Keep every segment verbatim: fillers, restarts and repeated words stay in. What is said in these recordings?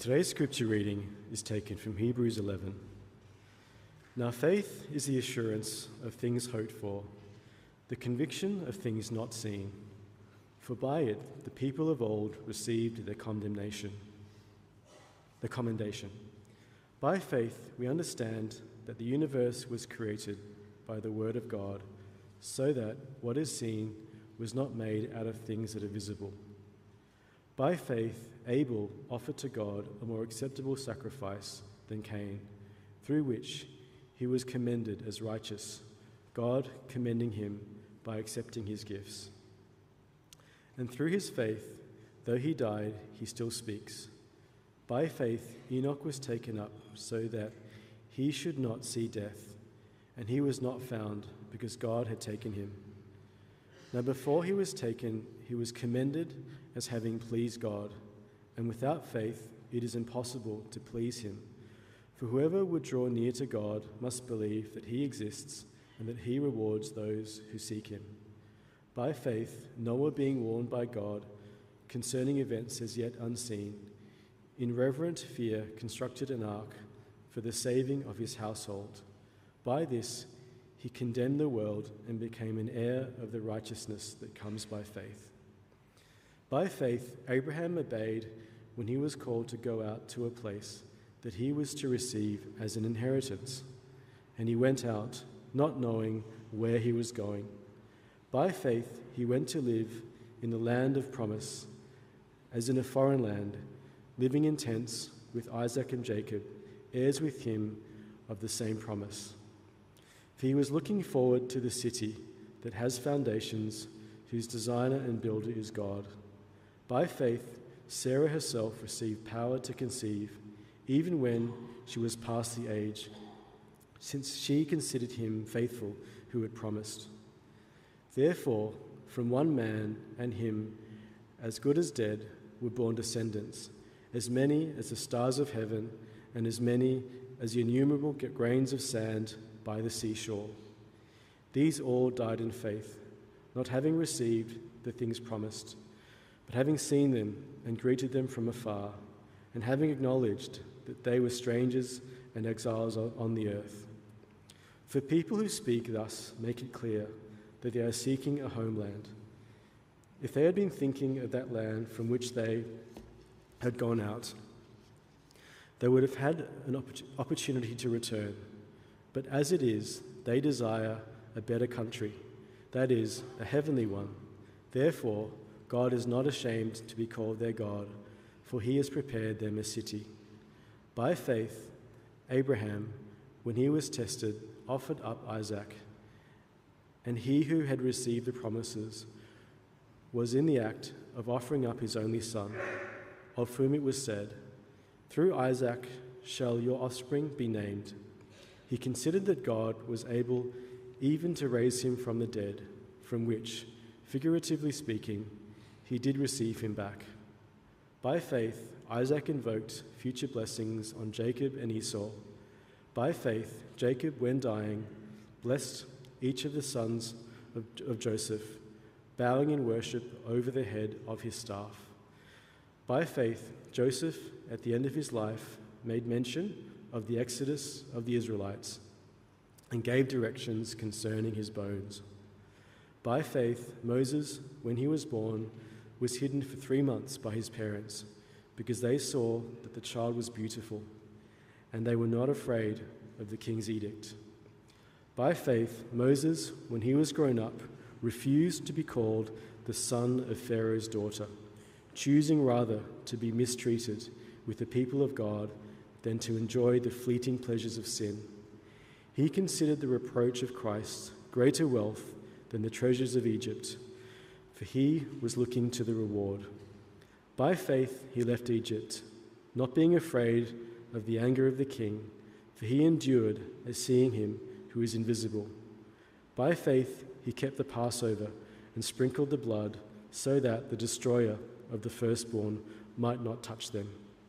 Today's scripture reading is taken from Hebrews eleven. Now faith is the assurance of things hoped for, the conviction of things not seen. For by it the people of old received their condemnation, the commendation. By faith we understand that the universe was created by the word of God, so that what is seen was not made out of things that are visible. By faith Abel offered to God a more acceptable sacrifice than Cain, through which he was commended as righteous, God commending him by accepting his gifts. And through his faith, though he died, he still speaks. By faith Enoch was taken up so that he should not see death, and he was not found because God had taken him. Now before he was taken, he was commended as having pleased God, and without faith it is impossible to please him. For whoever would draw near to God must believe that he exists and that he rewards those who seek him. By faith, Noah, being warned by God concerning events as yet unseen, in reverent fear constructed an ark for the saving of his household. By this he condemned the world and became an heir of the righteousness that comes by faith. By faith, Abraham obeyed when he was called to go out to a place that he was to receive as an inheritance, and he went out, not knowing where he was going. By faith, he went to live in the land of promise, as in a foreign land, living in tents with Isaac and Jacob, heirs with him of the same promise. For he was looking forward to the city that has foundations, whose designer and builder is God. By faith, Sarah herself received power to conceive, even when she was past the age, since she considered him faithful who had promised. Therefore, from one man and him, as good as dead, were born descendants, as many as the stars of heaven, and as many as the innumerable grains of sand by the seashore. These all died in faith, not having received the things promised, but having seen them and greeted them from afar, and having acknowledged that they were strangers and exiles on the earth. For people who speak thus make it clear that they are seeking a homeland. If they had been thinking of that land from which they had gone out, they would have had an opportunity to return. But as it is, they desire a better country, that is, a heavenly one. Therefore, God is not ashamed to be called their God, for he has prepared them a city. By faith, Abraham, when he was tested, offered up Isaac, and he who had received the promises was in the act of offering up his only son, of whom it was said, "Through Isaac shall your offspring be named." He considered that God was able even to raise him from the dead, from which, figuratively speaking, he did receive him back. By faith, Isaac invoked future blessings on Jacob and Esau. By faith, Jacob, when dying, blessed each of the sons of, of Joseph, bowing in worship over the head of his staff. By faith, Joseph, at the end of his life, made mention of the exodus of the Israelites and gave directions concerning his bones. By faith, Moses, when he was born, was hidden for three months by his parents, because they saw that the child was beautiful, and they were not afraid of the king's edict. By faith, Moses, when he was grown up, refused to be called the son of Pharaoh's daughter, choosing rather to be mistreated with the people of God than to enjoy the fleeting pleasures of sin. He considered the reproach of Christ greater wealth than the treasures of Egypt, for he was looking to the reward. By faith he left Egypt, not being afraid of the anger of the king, for he endured as seeing him who is invisible. By faith he kept the Passover and sprinkled the blood, so that the destroyer of the firstborn might not touch them.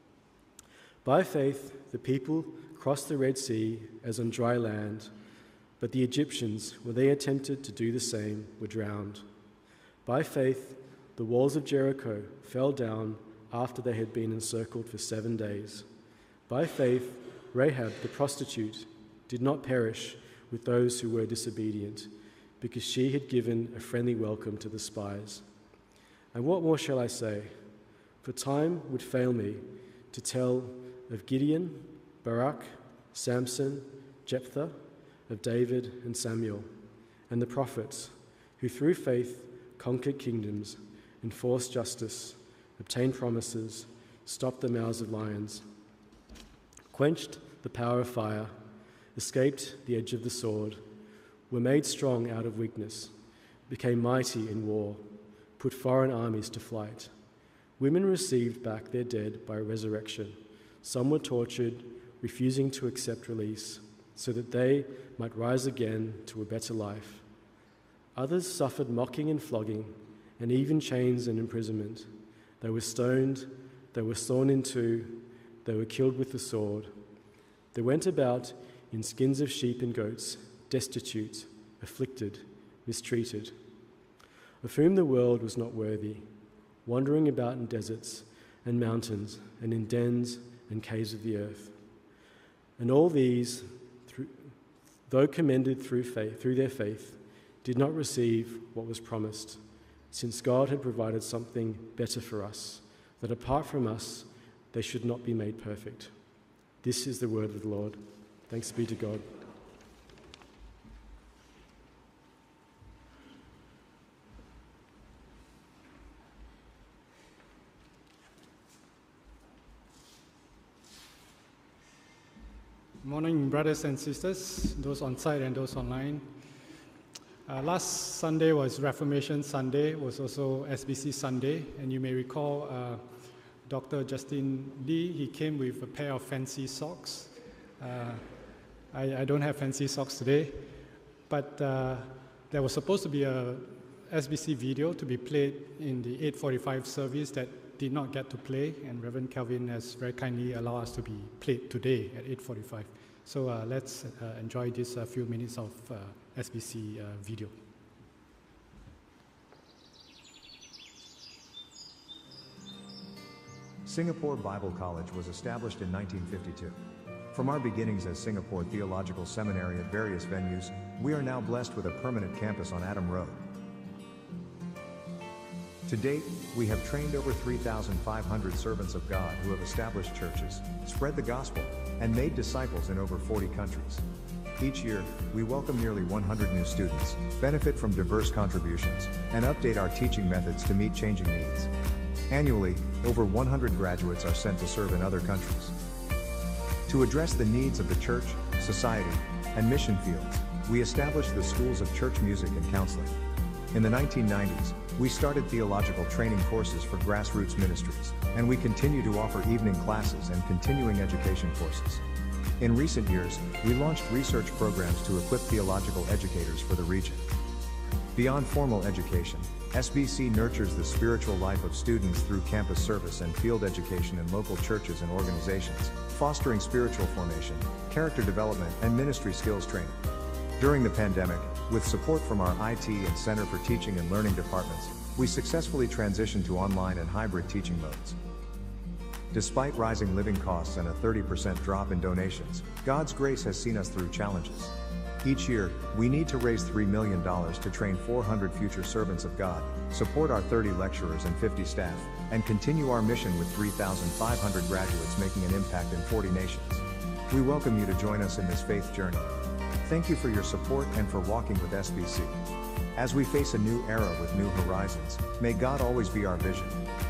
By faith the people crossed the Red Sea as on dry land, but the Egyptians, when they attempted to do the same, were drowned. By faith the walls of Jericho fell down after they had been encircled for seven days. By faith, Rahab the prostitute did not perish with those who were disobedient, because she had given a friendly welcome to the spies. And what more shall I say? For time would fail me to tell of Gideon, Barak, Samson, Jephthah, of David and Samuel, and the prophets, who through faith conquered kingdoms, enforced justice, obtained promises, stopped the mouths of lions, quenched the power of fire, escaped the edge of the sword, were made strong out of weakness, became mighty in war, put foreign armies to flight. Women received back their dead by resurrection. Some were tortured, refusing to accept release, so that they might rise again to a better life. Others suffered mocking and flogging, and even chains and imprisonment. They were stoned, they were sawn in two, they were killed with the sword. They went about in skins of sheep and goats, destitute, afflicted, mistreated, of whom the world was not worthy, wandering about in deserts and mountains and in dens and caves of the earth. And all these, through, though commended through faith, through their faith, did not receive what was promised, since God had provided something better for us, that apart from us they should not be made perfect. This is the word of the Lord. Thanks be to God. Morning, brothers and sisters, those on site and those online. Uh, last Sunday was Reformation Sunday, was also S B C Sunday, and you may recall uh, Doctor Justin Lee, he came with a pair of fancy socks. Uh, I, I don't have fancy socks today, but uh, there was supposed to be a S B C video to be played in the eight forty-five service that did not get to play, and Reverend Calvin has very kindly allowed us to be played today at eight forty-five. So uh, let's uh, enjoy this uh, few minutes of uh, S B C uh, video. Singapore Bible College was established in nineteen fifty-two. From our beginnings as Singapore Theological Seminary at various venues, we are now blessed with a permanent campus on Adam Road. To date, we have trained over three thousand five hundred servants of God who have established churches, spread the gospel, and made disciples in over forty countries. Each year, we welcome nearly one hundred new students, benefit from diverse contributions, and update our teaching methods to meet changing needs. Annually, over one hundred graduates are sent to serve in other countries. To address the needs of the church, society, and mission fields, we established the Schools of Church Music and Counseling. In the nineteen nineties, we started theological training courses for grassroots ministries, and we continue to offer evening classes and continuing education courses. In recent years, we launched research programs to equip theological educators for the region. Beyond formal education, S B C nurtures the spiritual life of students through campus service and field education in local churches and organizations, fostering spiritual formation, character development, and ministry skills training. During the pandemic, with support from our I T and Center for Teaching and Learning departments, we successfully transitioned to online and hybrid teaching modes. Despite rising living costs and a thirty percent drop in donations, God's grace has seen us through challenges. Each year, we need to raise three million dollars to train four hundred future servants of God, support our thirty lecturers and fifty staff, and continue our mission with three thousand five hundred graduates making an impact in forty nations. We welcome you to join us in this faith journey. Thank you for your support and for walking with S B C. As we face a new era with new horizons, may God always be our vision.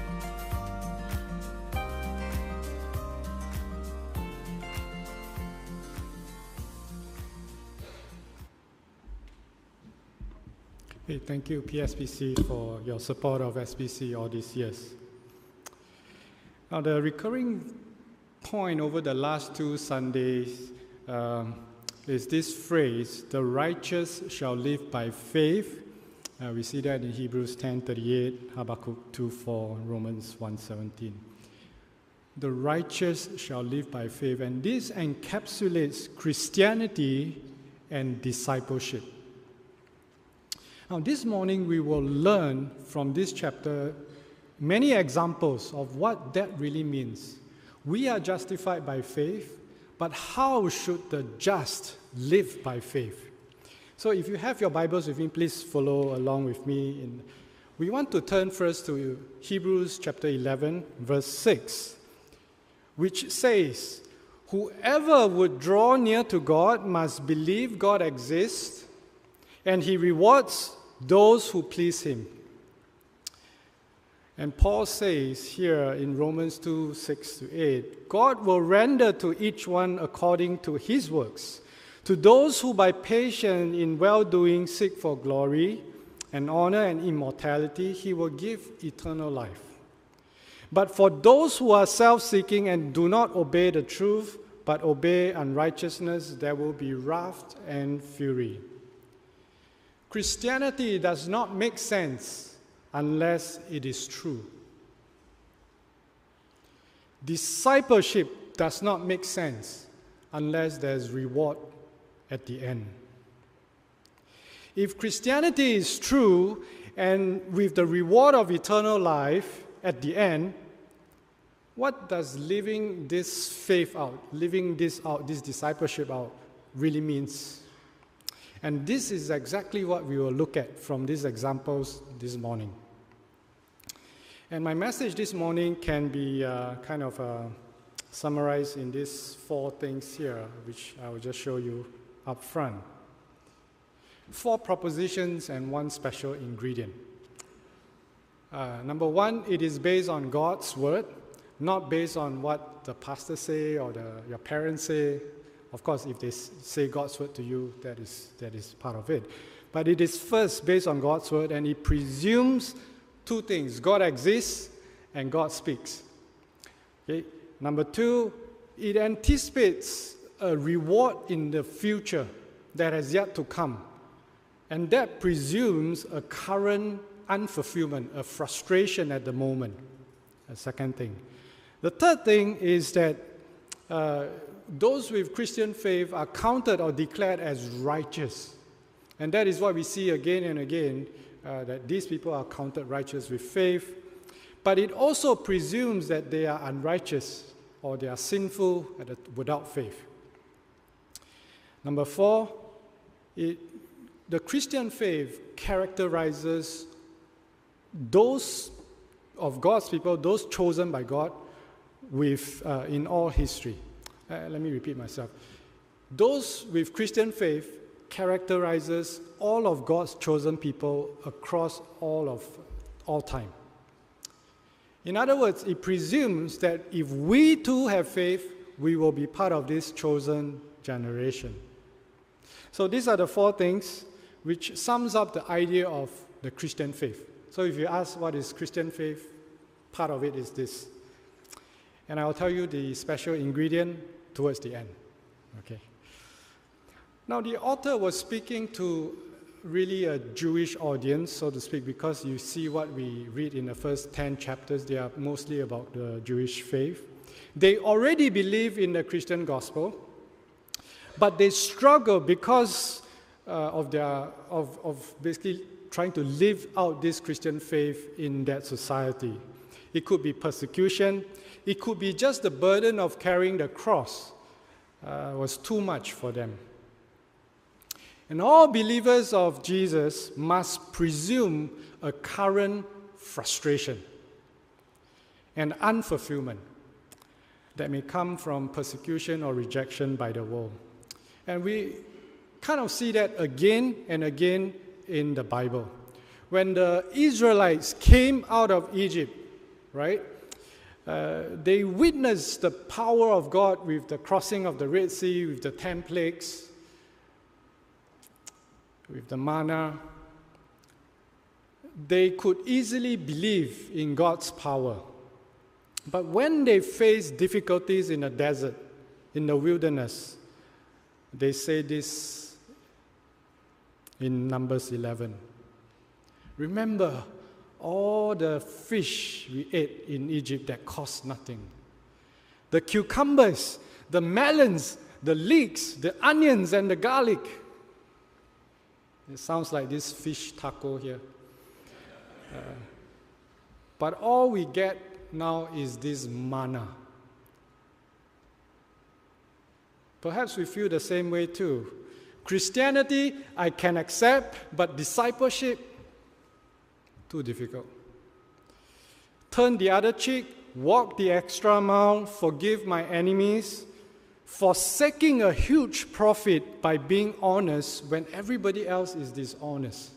Hey, thank you, P S B C, for your support of S B C all these years. Now, the recurring point over the last two Sundays um, is this phrase, the righteous shall live by faith. Uh, we see that in Hebrews ten thirty-eight, Habakkuk two four, Romans one seventeen. The righteous shall live by faith, and this encapsulates Christianity and discipleship. Now, this morning we will learn from this chapter many examples of what that really means. We are justified by faith, but how should the just live by faith? So if you have your Bibles with me, please follow along with me. In, we want to turn first to Hebrews chapter eleven, verse six, which says, "Whoever would draw near to God must believe God exists, and he rewards those who please him." And Paul says here in Romans two, six to eight, "God will render to each one according to his works. To those who by patience in well-doing seek for glory and honor and immortality, he will give eternal life. But for those who are self-seeking and do not obey the truth, but obey unrighteousness, there will be wrath and fury." Christianity does not make sense unless it is true. Discipleship does not make sense unless there's reward at the end. If Christianity is true and with the reward of eternal life at the end, what does living this faith out, living this out, this discipleship out, really means? And this is exactly what we will look at from these examples this morning. And my message this morning can be uh, kind of uh, summarized in these four things here, which I will just show you up front. Four propositions and one special ingredient. Uh, number one, it is based on God's word, not based on what the pastor say or the, your parents say. Of course, if they say God's word to you, that is, that is part of it. But it is first based on God's word, and it presumes two things: God exists and God speaks. Okay? Number two, it anticipates a reward in the future that has yet to come. And that presumes a current unfulfillment, a frustration at the moment. A second thing. The third thing is that uh, those with Christian faith are counted or declared as righteous. And that is what we see again and again, uh, that these people are counted righteous with faith. But it also presumes that they are unrighteous or they are sinful without faith. Number four, it, the Christian faith characterizes those of God's people, those chosen by God, with uh, in all history. Uh, let me repeat myself. Those with Christian faith characterizes all of God's chosen people across all of all time. In other words, it presumes that if we too have faith, we will be part of this chosen generation. So these are the four things which sums up the idea of the Christian faith. So if you ask what is Christian faith, part of it is this. And I'll tell you the special ingredient towards the end. Okay. Now the author was speaking to really a Jewish audience, so to speak, because you see what we read in the first ten chapters, they are mostly about the Jewish faith. They already believe in the Christian gospel, but they struggle because uh, of their of, of basically trying to live out this Christian faith in that society. It could be persecution. It could be just the burden of carrying the cross uh, was too much for them. And all believers of Jesus must presume a current frustration and unfulfillment that may come from persecution or rejection by the world. And we kind of see that again and again in the Bible. When the Israelites came out of Egypt, right, uh, they witnessed the power of God with the crossing of the Red Sea, with the ten plagues, with the manna. They could easily believe in God's power. But when they faced difficulties in the desert, in the wilderness, they say this in Numbers eleven. Remember all the fish we ate in Egypt that cost nothing. The cucumbers, the melons, the leeks, the onions, and the garlic. It sounds like this fish taco here. Uh, But all we get now is this manna. Perhaps we feel the same way too. Christianity, I can accept, but discipleship, too difficult. Turn the other cheek, walk the extra mile, forgive my enemies, forsaking a huge profit by being honest when everybody else is dishonest.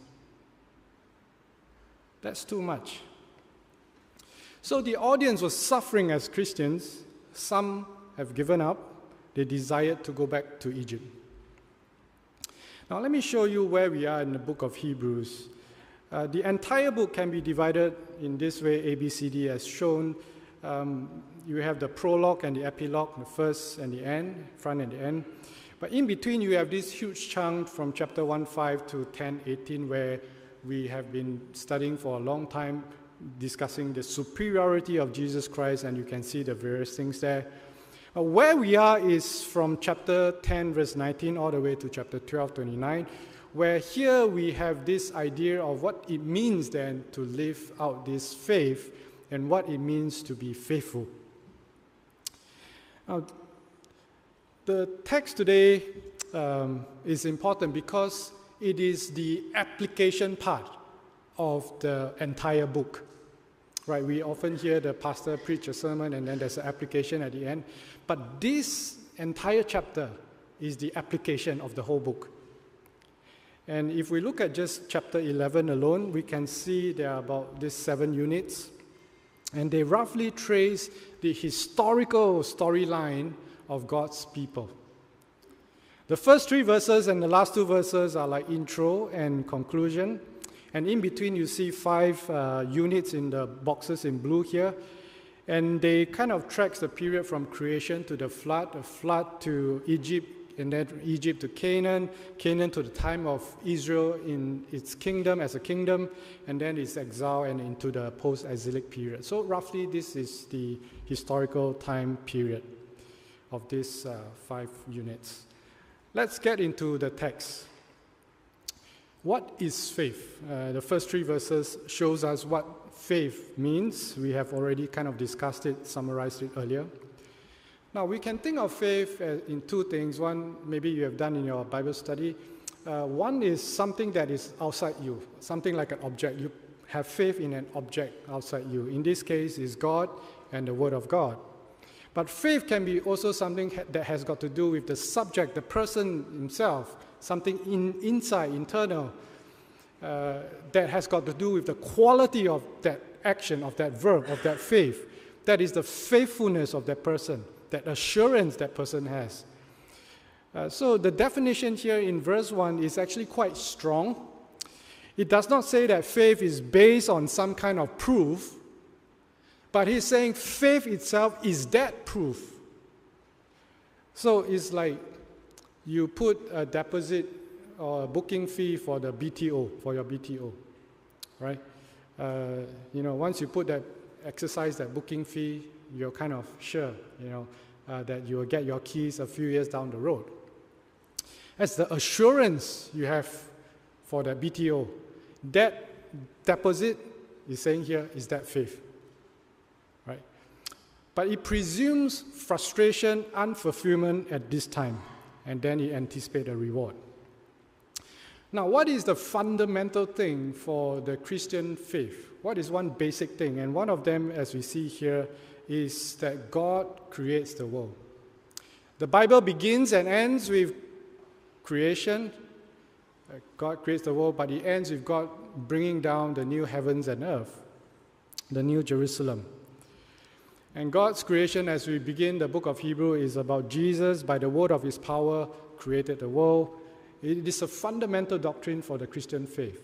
That's too much. So the audience was suffering as Christians. Some have given up. They desired to go back to Egypt. Now let me show you where we are in the book of Hebrews. Uh, the entire book can be divided in this way, A, B, C, D, as shown. Um, you have the prologue and the epilogue, the first and the end, front and the end. But in between, you have this huge chunk from chapter one five to ten eighteen, where we have been studying for a long time, discussing the superiority of Jesus Christ, and you can see the various things there. Uh, where we are is from chapter ten, verse nineteen, all the way to chapter twelve, twenty-nine, where here we have this idea of what it means then to live out this faith and what it means to be faithful. Now, the text today um, is important because it is the application part of the entire book. Right? We often hear the pastor preach a sermon and then there's an application at the end. But this entire chapter is the application of the whole book. And if we look at just chapter eleven alone, we can see there are about these seven units. And they roughly trace the historical storyline of God's people. The first three verses and the last two verses are like intro and conclusion. And in between, you see five uh, units in the boxes in blue here. And they kind of tracks the period from creation to the flood, the flood to Egypt, and then Egypt to Canaan, Canaan to the time of Israel in its kingdom as a kingdom, and then its exile and into the post-exilic period. So roughly, this is the historical time period of these uh, five units. Let's get into the text. What is faith? Uh, the first three verses shows us what faith means. We have already kind of discussed it, summarized it earlier. Now, we can think of faith in two things. One, maybe you have done in your Bible study. Uh, one is something that is outside you, something like an object. You have faith in an object outside you. In this case, is God and the Word of God. But faith can be also something that has got to do with the subject, the person himself, something in, inside, internal, uh, that has got to do with the quality of that action, of that verb, of that faith. That is the faithfulness of that person, that assurance that person has. Uh, so the definition here in verse one is actually quite strong. It does not say that faith is based on some kind of proof, but he's saying faith itself is that proof. So it's like you put a deposit or a booking fee for the B T O, for your B T O, right? Uh, you know, once you put that, exercise that booking fee, you're kind of sure, you know, uh, that you will get your keys a few years down the road. That's the assurance you have for the B T O. That deposit, is saying here, is that faith, right? But it presumes frustration, unfulfillment at this time, and then it anticipates a reward. Now, what is the fundamental thing for the Christian faith? What is one basic thing? And one of them, as we see here, is that God creates the world. The Bible begins and ends with creation. God creates the world, but it ends with God bringing down the new heavens and earth, the new Jerusalem. And God's creation, as we begin the book of Hebrew, is about Jesus, by the word of his power, created the world. It is a fundamental doctrine for the Christian faith.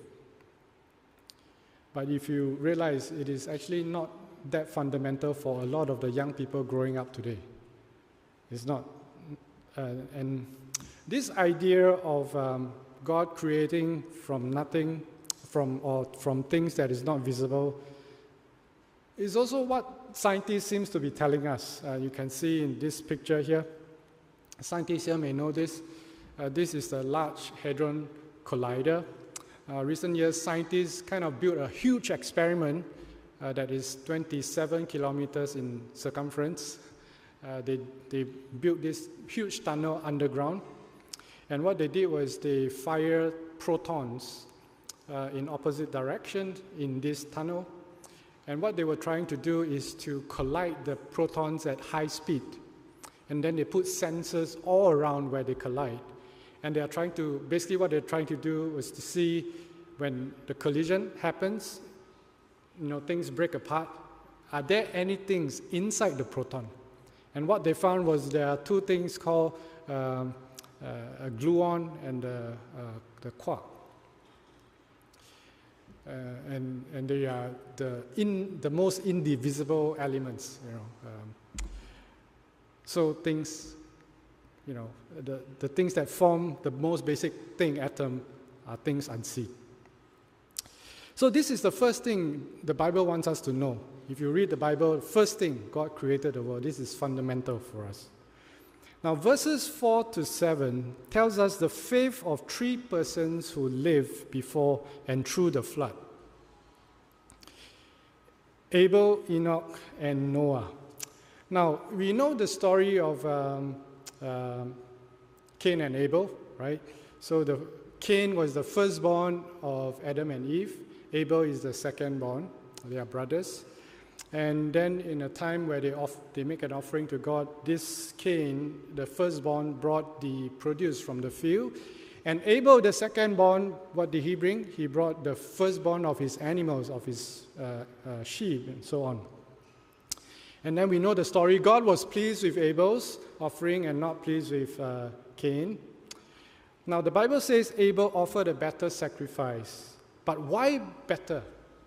But if you realize it is actually not that fundamental for a lot of the young people growing up today. It's not. Uh, and this idea of um, God creating from nothing, from or from things that is not visible, is also what scientists seems to be telling us. Uh, you can see in this picture here. Scientists here may know this. Uh, this is the Large Hadron Collider. Uh, recent years, scientists kind of built a huge experiment uh, that is twenty-seven kilometers in circumference. Uh, they, they built this huge tunnel underground. And what they did was they fired protons uh, in opposite direction in this tunnel. And what they were trying to do is to collide the protons at high speed. And then they put sensors all around where they collide. And they are trying to, basically what they're trying to do was to see when the collision happens, you know, things break apart, are there any things inside the proton? And what they found was there are two things called um, uh, a gluon and a, uh, the quark. Uh, and, and they are the, in, the most indivisible elements, you know. Um, so things, you know, the, the things that form the most basic thing, atom, are things unseen. So this is the first thing the Bible wants us to know. If you read the Bible, first thing, God created the world. This is fundamental for us. Now, verses four to seven tells us the faith of three persons who lived before and through the flood. Abel, Enoch, and Noah. Now, we know the story of um, uh, Cain and Abel, right? So the Cain was the firstborn of Adam and Eve. Abel is the secondborn. They are brothers. And then in a time where they, off, they make an offering to God, this Cain, the firstborn, brought the produce from the field. And Abel, the secondborn, what did he bring? He brought the firstborn of his animals, of his uh, uh, sheep, and so on. And then we know the story. God was pleased with Abel's offering and not pleased with uh, Cain. Now, the Bible says Abel offered a better sacrifice. But why better?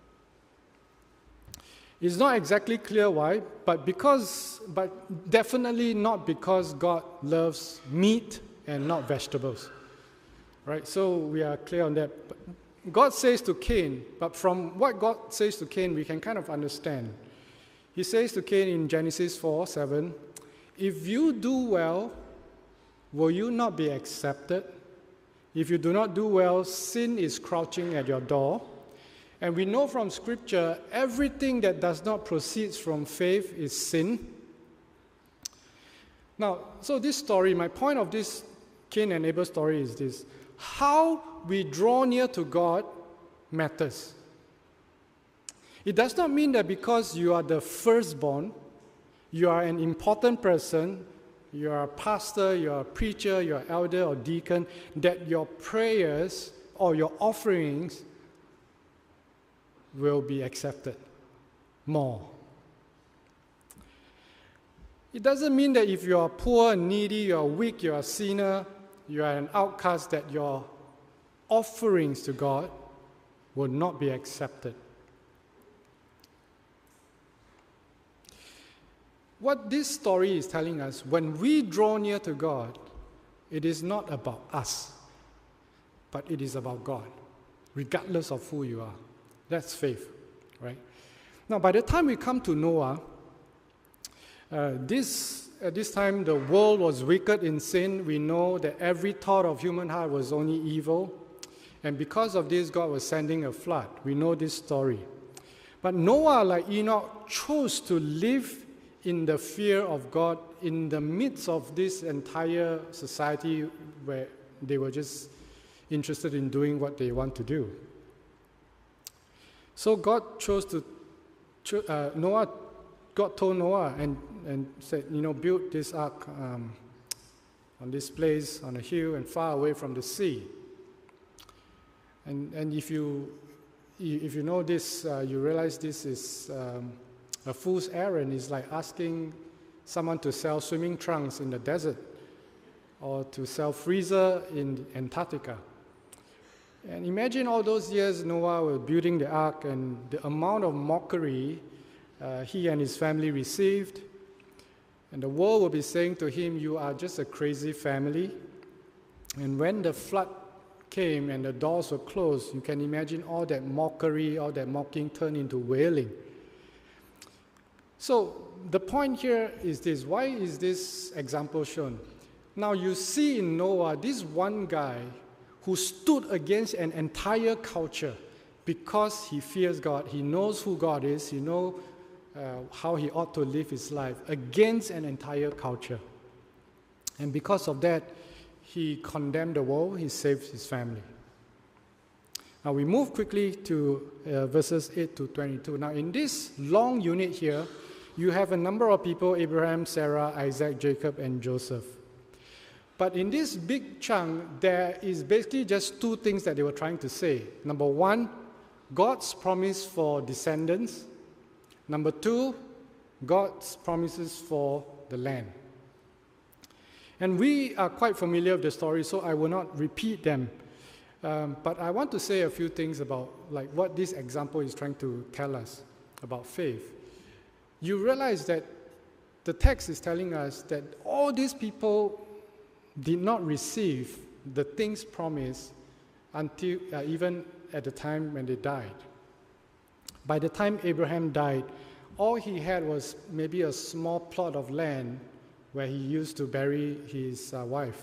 It's not exactly clear why, but because, but definitely not because God loves meat and not vegetables. Right? So we are clear on that. God says to Cain, but from what God says to Cain, we can kind of understand. He says to Cain in Genesis four seven, if you do well, will you not be accepted? If you do not do well, sin is crouching at your door. And we know from Scripture, everything that does not proceed from faith is sin. Now, so this story, my point of this Cain and Abel story is this. How we draw near to God matters. It does not mean that because you are the firstborn, you are an important person, you are a pastor, you are a preacher, you are an elder or deacon, that your prayers or your offerings will be accepted more. It doesn't mean that if you are poor and needy, you are weak, you are a sinner, you are an outcast, that your offerings to God will not be accepted. What this story is telling us, when we draw near to God, it is not about us, but it is about God, regardless of who you are. That's faith, right? Now, by the time we come to Noah, uh, this at this time the world was wicked in sin. We know that every thought of human heart was only evil, and because of this, God was sending a flood. We know this story. But Noah, like Enoch, chose to live in the fear of God in the midst of this entire society where they were just interested in doing what they want to do. So God chose to, uh, Noah, God told Noah and, and said, you know, build this ark um, on this place, on a hill and far away from the sea. And, and if you if you know this, uh, you realize this is um, a fool's errand. It's like asking someone to sell swimming trunks in the desert or to sell freezer in Antarctica. And imagine all those years Noah was building the ark and the amount of mockery uh, he and his family received. And the world will be saying to him, you are just a crazy family. And when the flood came and the doors were closed, you can imagine all that mockery, all that mocking turned into wailing. So the point here is this. Why is this example shown? Now you see in Noah, this one guy who stood against an entire culture, because he fears God, he knows who God is, he knows uh, how he ought to live his life against an entire culture. And because of that, he condemned the world, he saved his family. Now we move quickly to uh, verses eight to twenty-two. Now in this long unit here, you have a number of people, Abraham, Sarah, Isaac, Jacob, and Joseph. But in this big chunk, there is basically just two things that they were trying to say. Number one, God's promise for descendants. Number two, God's promises for the land. And we are quite familiar with the story, so I will not repeat them. Um, but I want to say a few things about like what this example is trying to tell us about faith. You realize that the text is telling us that all these people did not receive the things promised until uh, even at the time when they died. By the time Abraham died, all he had was maybe a small plot of land where he used to bury his uh, wife.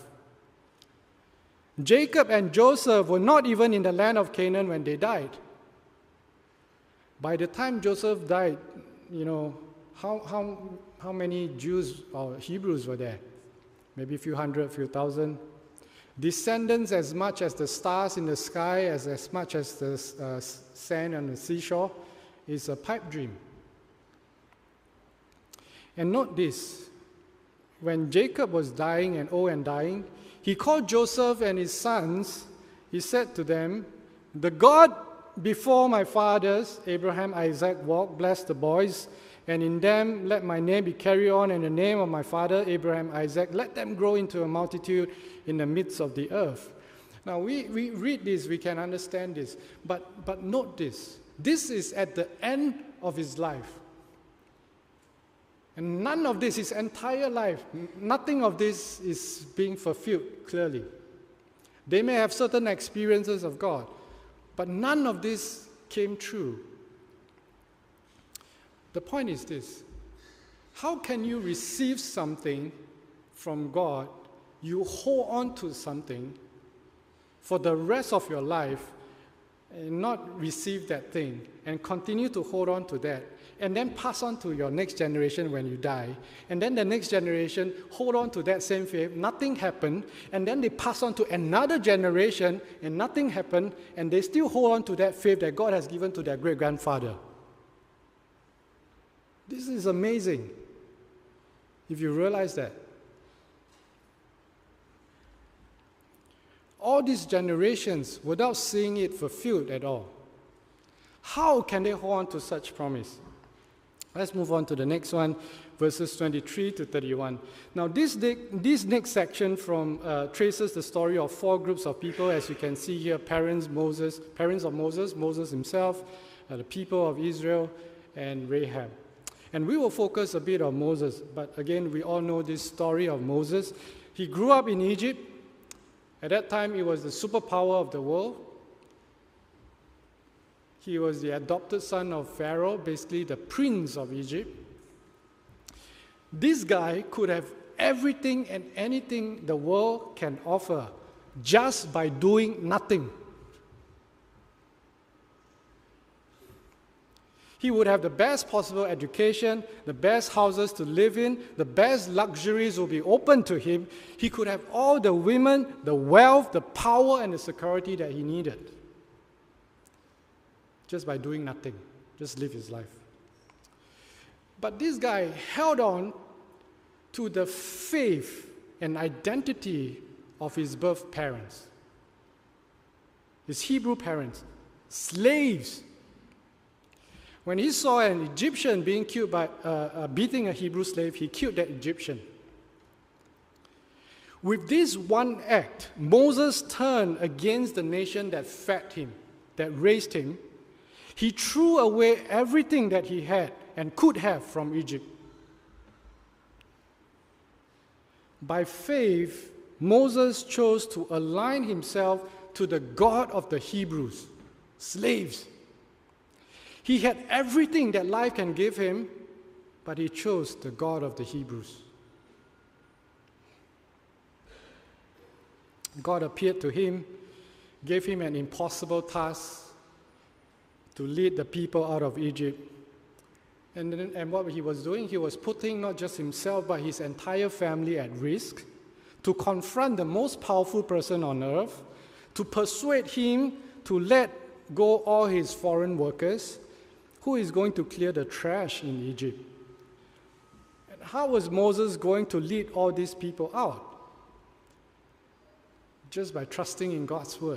Jacob and Joseph were not even in the land of Canaan when they died. By the time Joseph died, you know, how, how, how many Jews or Hebrews were there? Maybe a few hundred, a few thousand. Descendants as much as the stars in the sky, as, as much as the uh, sand on the seashore, is a pipe dream. And note this, when Jacob was dying and old and dying, he called Joseph and his sons. He said to them, "The God before my fathers, Abraham, Isaac, walked, blessed the boys, and in them let my name be carried on, and the name of my father, Abraham, Isaac, let them grow into a multitude in the midst of the earth." Now, we, we read this, we can understand this, but, but note this. This is at the end of his life. And none of this, his entire life, nothing of this is being fulfilled clearly. They may have certain experiences of God, but none of this came true. The point is this: how can you receive something from God, you hold on to something for the rest of your life and not receive that thing and continue to hold on to that, and then pass on to your next generation when you die, and then the next generation hold on to that same faith, nothing happened, and then they pass on to another generation and nothing happened, and they still hold on to that faith that God has given to their great-grandfather? This is amazing, if you realize that. All these generations without seeing it fulfilled at all. How can they hold on to such promise? Let's move on to the next one, verses twenty-three to thirty-one. Now, this, this next section from uh, traces the story of four groups of people, as you can see here: parents, Moses, parents of Moses, Moses himself, uh, the people of Israel, and Rahab. And we will focus a bit on Moses, but again, we all know this story of Moses. He grew up in Egypt. At that time, he was the superpower of the world. He was the adopted son of Pharaoh, basically the prince of Egypt. This guy could have everything and anything the world can offer just by doing nothing. He would have the best possible education, the best houses to live in, the best luxuries will be open to him. He could have all the women, the wealth, the power, and the security that he needed just by doing nothing, just live his life. But this guy held on to the faith and identity of his birth parents, his Hebrew parents, slaves. When he saw an Egyptian being killed by uh, uh, beating a Hebrew slave, he killed that Egyptian. With this one act, Moses turned against the nation that fed him, that raised him. He threw away everything that he had and could have from Egypt. By faith, Moses chose to align himself to the God of the Hebrews, slaves. He had everything that life can give him, but he chose the God of the Hebrews. God appeared to him, gave him an impossible task, to lead the people out of Egypt. And, then, and what he was doing, he was putting not just himself, but his entire family at risk to confront the most powerful person on earth, to persuade him to let go all his foreign workers, who is going to clear the trash in Egypt. And how was Moses going to lead all these people out? Just by trusting in God's word.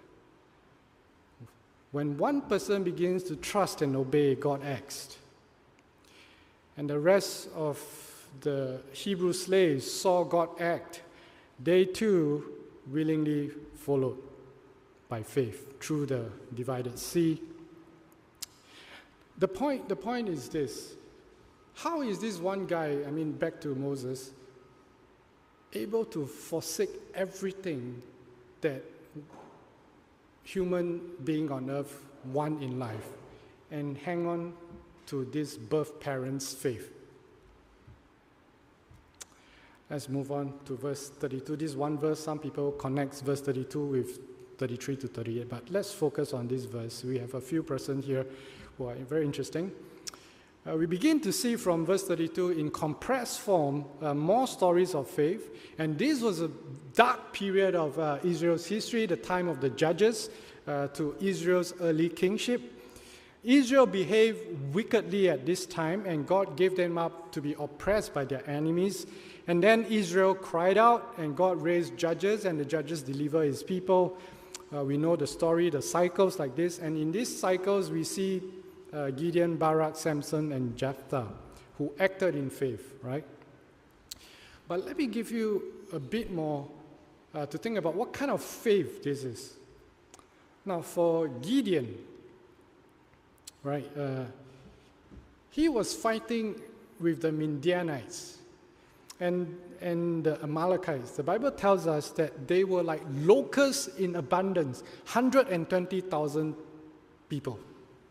When one person begins to trust and obey, God acts. And the rest of the Hebrew slaves saw God act. They too willingly followed by faith through the divided sea. The point, the point is this. How is this one guy, I mean, back to Moses, able to forsake everything that human being on earth want in life and hang on to this birth parent's faith? Let's move on to verse thirty-two. This one verse, some people connect verse thirty-two with thirty-three to thirty-eight, but let's focus on this verse. We have a few persons here who are very interesting. Uh, we begin to see from verse thirty-two in compressed form uh, more stories of faith, and this was a dark period of uh, Israel's history, the time of the judges uh, to Israel's early kingship. Israel behaved wickedly at this time, and God gave them up to be oppressed by their enemies. And then Israel cried out, and God raised judges, and the judges delivered his people. Uh, we know the story, the cycles like this, and in these cycles we see uh, Gideon, Barak, Samson, and Jephthah, who acted in faith, right? But let me give you a bit more uh, to think about what kind of faith this is. Now, for Gideon, right, uh, he was fighting with the Midianites and, and the Amalekites. The Bible tells us that they were like locusts in abundance, one hundred twenty thousand people.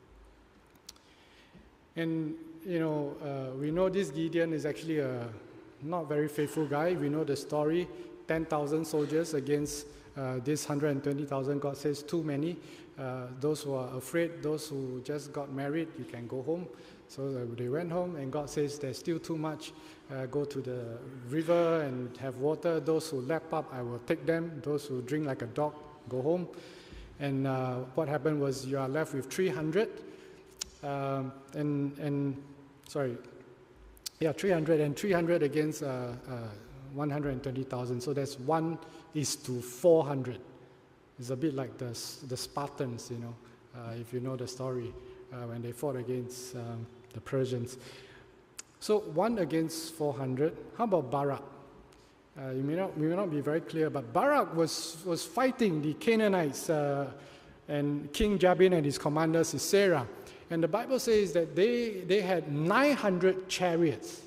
And, you know, uh, we know this Gideon is actually a not very faithful guy. We know the story, ten thousand soldiers against uh, this one hundred twenty thousand. God says, too many. Uh, those who are afraid, those who just got married, you can go home. So they went home, and God says, there's still too much. Uh, go to the river and have water. Those who lap up, I will take them. Those who drink like a dog, go home. And uh, what happened was you are left with three hundred. Um, and, and, sorry, yeah, three hundred and three hundred against uh, uh, one hundred twenty thousand. So that's one is to four hundred. It's a bit like the, the Spartans, you know, uh, if you know the story, uh, when they fought against um, the Persians. So one against four hundred. How about Barak? Uh, you may not, we may not be very clear, but Barak was, was fighting the Canaanites uh, and King Jabin and his commander Sisera. And the Bible says that they, they had nine hundred chariots.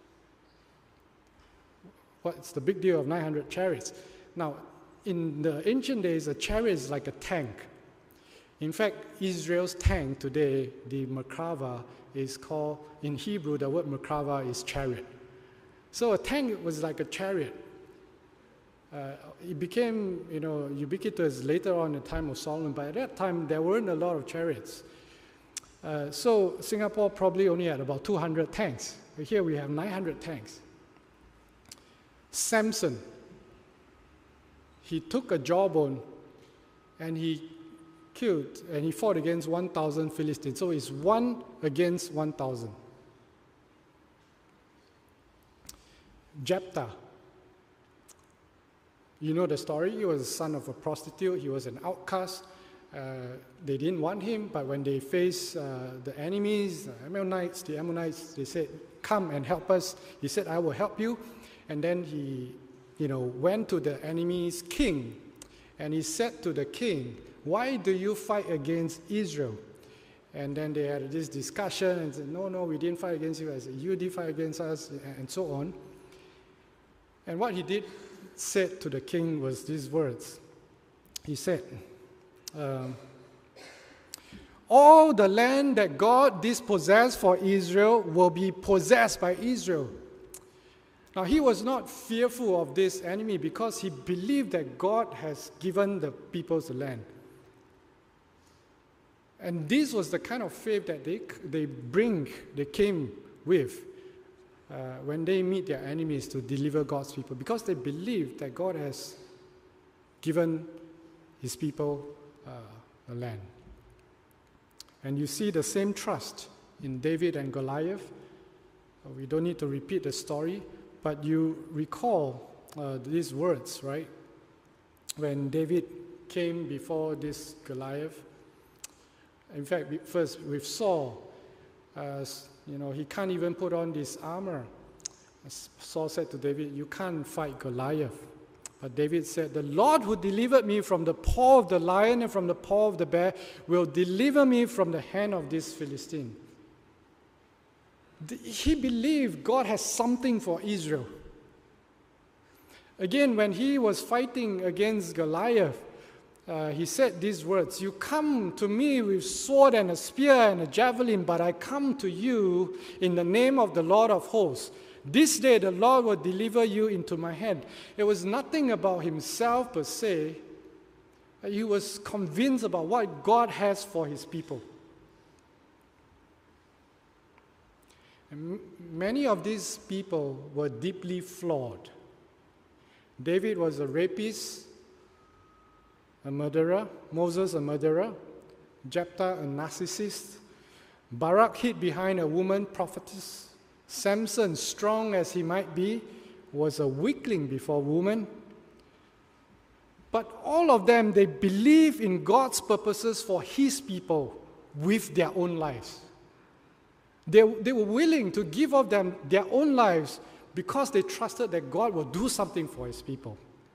What's the big deal of nine hundred chariots? Now, in the ancient days, a chariot is like a tank. In fact, Israel's tank today, the Merkava, is called, in Hebrew, the word Merkava is chariot. So a tank was like a chariot. Uh, it became, you know, ubiquitous later on in the time of Solomon, but at that time, there weren't a lot of chariots. Uh, so Singapore probably only had about two hundred tanks. But here we have nine hundred tanks. Samson, he took a jawbone and he killed and he fought against one thousand Philistines. So it's one against one thousand. Jephthah, you know the story. He was the son of a prostitute. He was an outcast. Uh, they didn't want him, but when they faced uh, the enemies, the Ammonites, the Ammonites, they said, come and help us. He said, I will help you. And then he, you know, went to the enemy's king, and he said to the king, why do you fight against Israel? And then they had this discussion and said, no, no, we didn't fight against you. I said, you did fight against us, and so on. And what he did, said to the king was these words. He said, Um, all the land that God dispossessed for Israel will be possessed by Israel. Now, he was not fearful of this enemy because he believed that God has given the peoples the land. And this was the kind of faith that they, they bring, they came with uh, when they meet their enemies to deliver God's people, because they believe that God has given his people uh, a land. And you see the same trust in David and Goliath. We don't need to repeat the story, but you recall uh, these words, right? When David came before this Goliath. In fact, first with Saul, uh, you know, he can't even put on this armor. Saul said to David, "You can't fight Goliath." But David said, "The Lord who delivered me from the paw of the lion and from the paw of the bear will deliver me from the hand of this Philistine." He believed God has something for Israel. Again, when he was fighting against Goliath, uh, he said these words, "You come to me with sword and a spear and a javelin, but I come to you in the name of the Lord of hosts. This day the Lord will deliver you into my hand." It was nothing about himself per se. He was convinced about what God has for his people. And many of these people were deeply flawed. David was a rapist, a murderer. Moses, a murderer. Jephthah, a narcissist. Barak hid behind a woman prophetess. Samson, strong as he might be, was a weakling before women. But all of them, they believe in God's purposes for his people with their own lives. They, they were willing to give up them, their own lives because they trusted that God will do something for his people.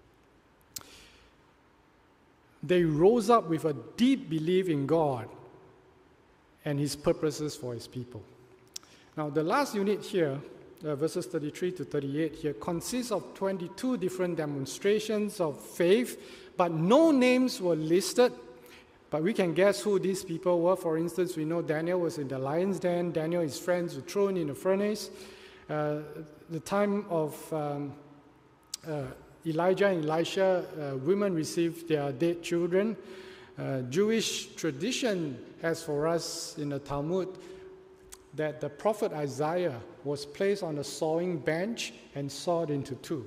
They rose up with a deep belief in God and his purposes for his people. Now, the last unit here, uh, verses thirty-three to thirty-eight here, consists of twenty-two different demonstrations of faith, but no names were listed. But we can guess who these people were. For instance, we know Daniel was in the lion's den. Daniel, his friends, were thrown in the furnace. Uh, the time of um, uh, Elijah and Elisha, uh, women received their dead children. Uh, Jewish tradition has for us in the Talmud that the prophet Isaiah was placed on a sawing bench and sawed into two.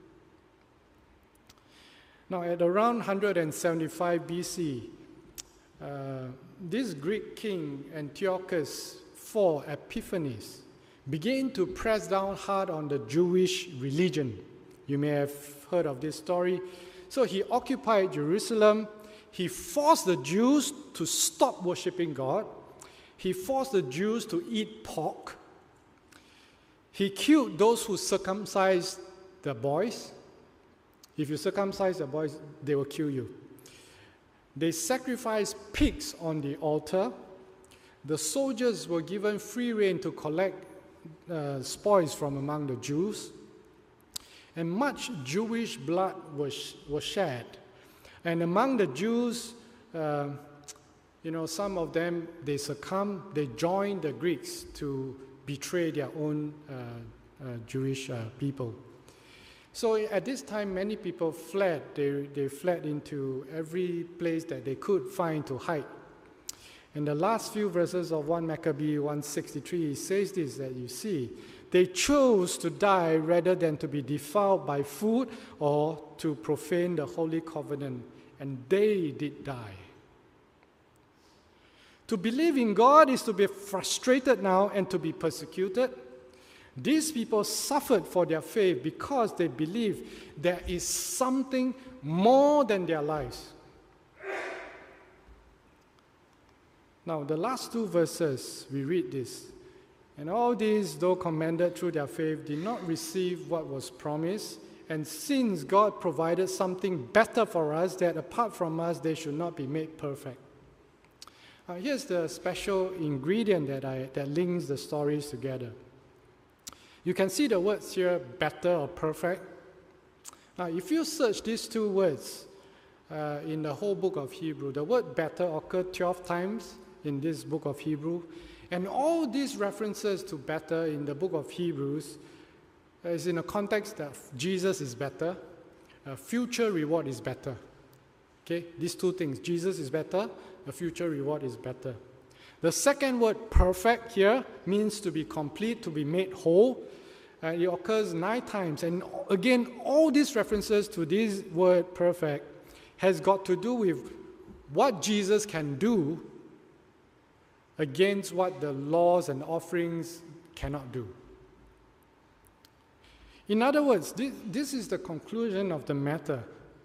Now, at around one hundred seventy-five B C, uh, this Greek king Antiochus the fourth, Epiphanes, began to press down hard on the Jewish religion. You may have heard of this story. So he occupied Jerusalem. He forced the Jews to stop worshiping God. He forced the Jews to eat pork. He killed those who circumcised the boys. If you circumcise the boys, they will kill you. They sacrificed pigs on the altar. The soldiers were given free rein to collect uh, spoils from among the Jews. And much Jewish blood was, was shed. And among the Jews, uh, you know, some of them, they succumbed, they joined the Greeks to betray their own uh, uh, Jewish uh, people. So at this time, many people fled. They, they fled into every place that they could find to hide. In the last few verses of First Maccabees one sixty-three, it says this, that you see, they chose to die rather than to be defiled by food or to profane the Holy Covenant, and they did die. To believe in God is to be frustrated now and to be persecuted. These people suffered for their faith because they believe there is something more than their lives. Now, the last two verses, we read this. And all these, though commended through their faith, did not receive what was promised. And since God provided something better for us, that apart from us, they should not be made perfect. Uh, here's the special ingredient that, I, that links the stories together. You can see the words here, better or perfect. Now, if you search these two words uh, in the whole book of Hebrew, the word better occurred twelve times in this book of Hebrew. And all these references to better in the book of Hebrews is in a context that Jesus is better, uh, future reward is better. Okay, these two things, Jesus is better, the future reward is better. The second word, perfect, here means to be complete, to be made whole. Uh, it occurs nine times. And again, all these references to this word perfect has got to do with what Jesus can do against what the laws and offerings cannot do. In other words, this, this is the conclusion of the matter.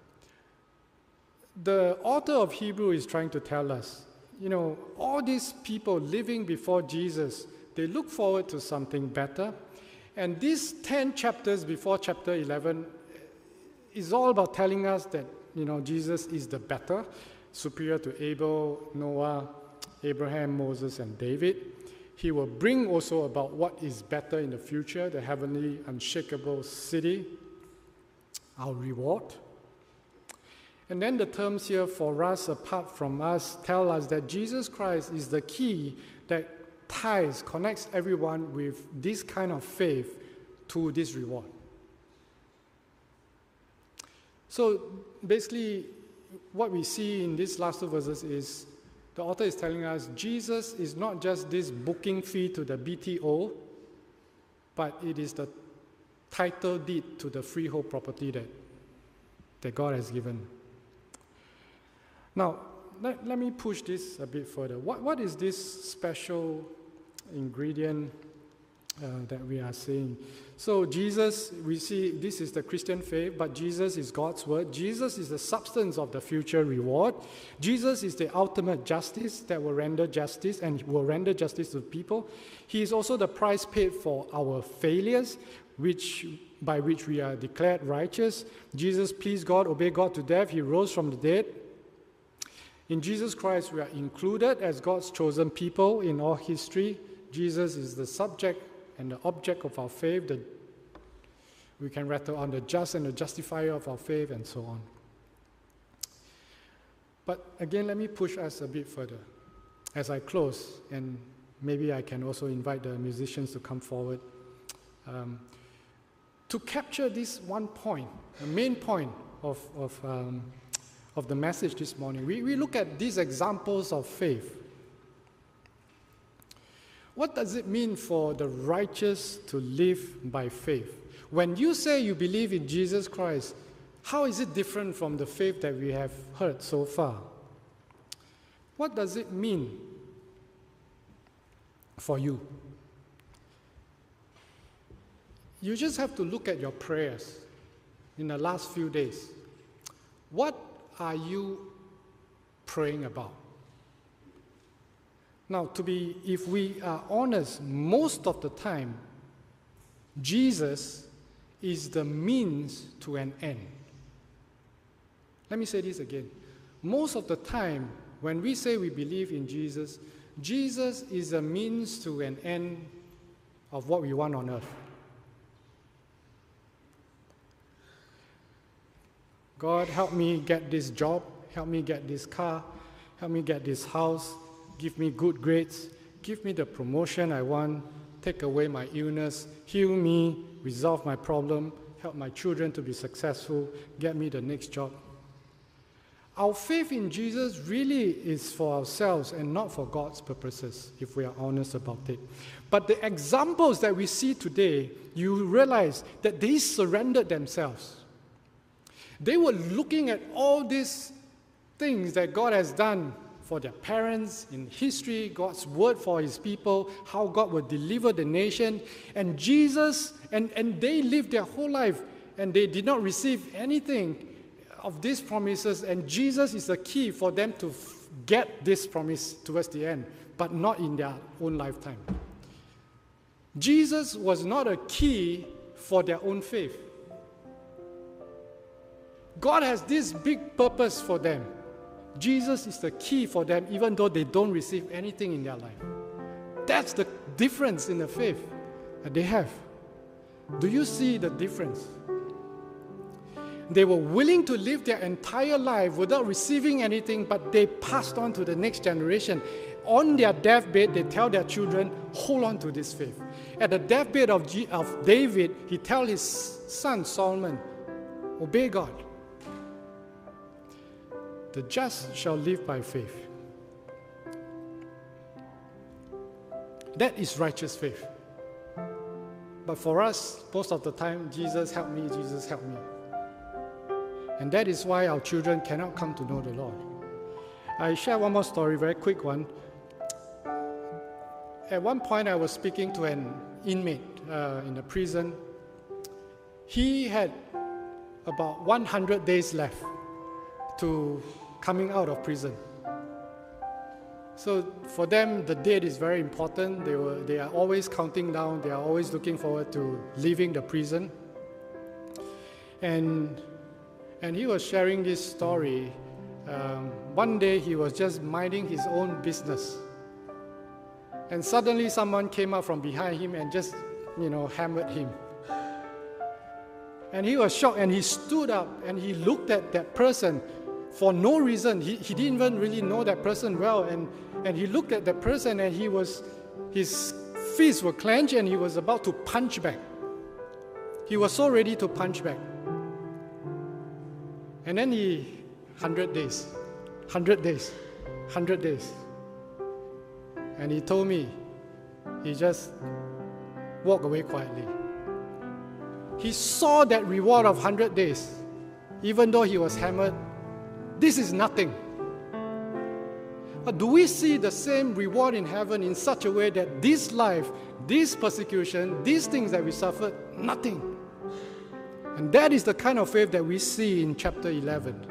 The author of Hebrew is trying to tell us, you know, all these people living before Jesus, they look forward to something better. And these ten chapters before chapter eleven is all about telling us that, you know, Jesus is the better, superior to Abel, Noah, Abraham, Moses, and David. He will bring also about what is better in the future, the heavenly, unshakable city, our reward. And then the terms here, for us, apart from us, tell us that Jesus Christ is the key that ties, connects everyone with this kind of faith to this reward. So basically, what we see in these last two verses is the author is telling us Jesus is not just this booking fee to the B T O, but it is the title deed to the freehold property that, that God has given. Now, let, let me push this a bit further. What, what is this special ingredient uh, that we are seeing? So Jesus, we see this is the Christian faith, but Jesus is God's word. Jesus is the substance of the future reward. Jesus is the ultimate justice that will render justice and will render justice to people. He is also the price paid for our failures, which by which we are declared righteous. Jesus pleased God, obeyed God to death. He rose from the dead. In Jesus Christ, we are included as God's chosen people in all history. Jesus is the subject and the object of our faith. The, we can rattle on the just and the justifier of our faith and so on. But again, let me push us a bit further as I close, and maybe I can also invite the musicians to come forward. Um, to capture this one point, the main point of, of, um, of the message this morning, we, we look at these examples of faith. What does it mean for the righteous to live by faith? When you say you believe in Jesus Christ, how is it different from the faith that we have heard so far? What does it mean for you? You just have to look at your prayers in the last few days. What are you praying about? Now, to be, if we are honest, most of the time, Jesus is the means to an end. Let me say this again. Most of the time, when we say we believe in Jesus, Jesus is a means to an end of what we want on earth. God, help me get this job, help me get this car, help me get this house, give me good grades, give me the promotion I want, take away my illness, heal me, resolve my problem, help my children to be successful, get me the next job. Our faith in Jesus really is for ourselves and not for God's purposes, if we are honest about it. But the examples that we see today, you realize that they surrendered themselves. They were looking at all these things that God has done for their parents, in history, God's word for his people, how God will deliver the nation. And Jesus, and, and they lived their whole life, and they did not receive anything of these promises. And Jesus is the key for them to f- get this promise towards the end, but not in their own lifetime. Jesus was not a key for their own faith. God has this big purpose for them. Jesus is the key for them, even though they don't receive anything in their life. That's the difference in the faith that they have. Do you see the difference? They were willing to live their entire life without receiving anything, but they passed on to the next generation. On their deathbed, they tell their children, hold on to this faith. At the deathbed of, G- of David, he tells his son Solomon, obey God. The just shall live by faith. That is righteous faith. But for us, most of the time, Jesus help me, Jesus help me. And that is why our children cannot come to know the Lord. I share one more story, very quick one. At one point, I was speaking to an inmate uh, in a prison. He had about one hundred days left to coming out of prison. So for them, the date is very important. They were, they are always counting down. They are always looking forward to leaving the prison. And, and he was sharing this story. Um, one day he was just minding his own business. And suddenly someone came up from behind him and just, you know, hammered him. And he was shocked, and he stood up and he looked at that person for no reason. He, he didn't even really know that person well. And, and he looked at that person, and he was, his fists were clenched, and he was about to punch back. He was so ready to punch back. And then he, one hundred days, one hundred days, one hundred days. And he told me, he just walked away quietly. He saw that reward of one hundred days, even though he was hammered. This is nothing. But do we see the same reward in heaven in such a way that this life, this persecution, these things that we suffered, nothing? And that is the kind of faith that we see in chapter eleven.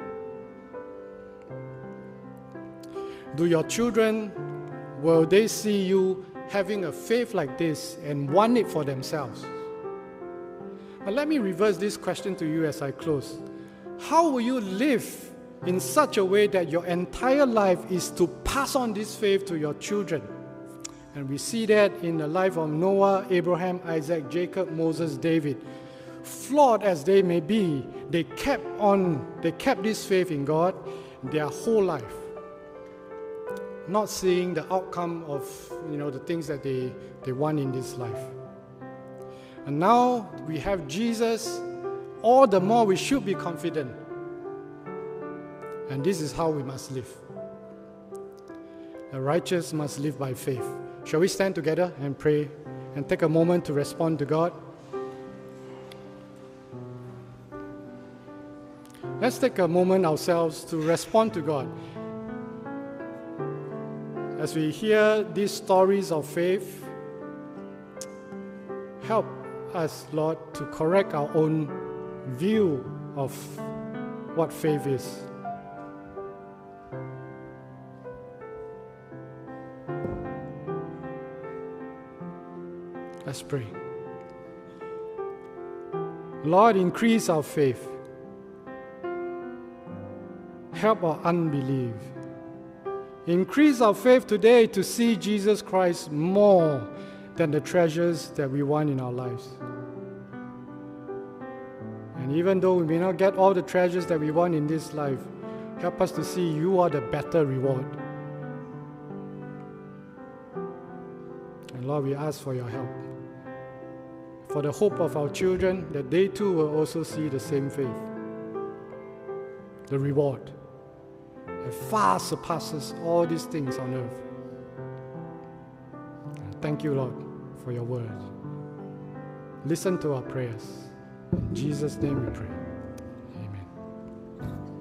Do your children, will they see you having a faith like this and want it for themselves? But let me reverse this question to you as I close. How will you live in such a way that your entire life is to pass on this faith to your children? And we see that in the life of Noah, Abraham, Isaac, Jacob, Moses, David. Flawed as they may be, they kept on, they kept this faith in God their whole life, not seeing the outcome of, you know, the things that they, they want in this life. And now we have Jesus, all the more we should be confident. And this is how we must live. The righteous must live by faith. Shall we stand together and pray and take a moment to respond to God? Let's take a moment ourselves to respond to God. As we hear these stories of faith, help us, Lord, to correct our own view of what faith is. Let's pray. Lord, increase our faith. Help our unbelief. Increase our faith today to see Jesus Christ more than the treasures that we want in our lives. And even though we may not get all the treasures that we want in this life, help us to see you are the better reward. And Lord, we ask for your help. For the hope of our children, that they too will also see the same faith. The reward that far surpasses all these things on earth. And thank you, Lord, for your word. Listen to our prayers. In Jesus' name we pray.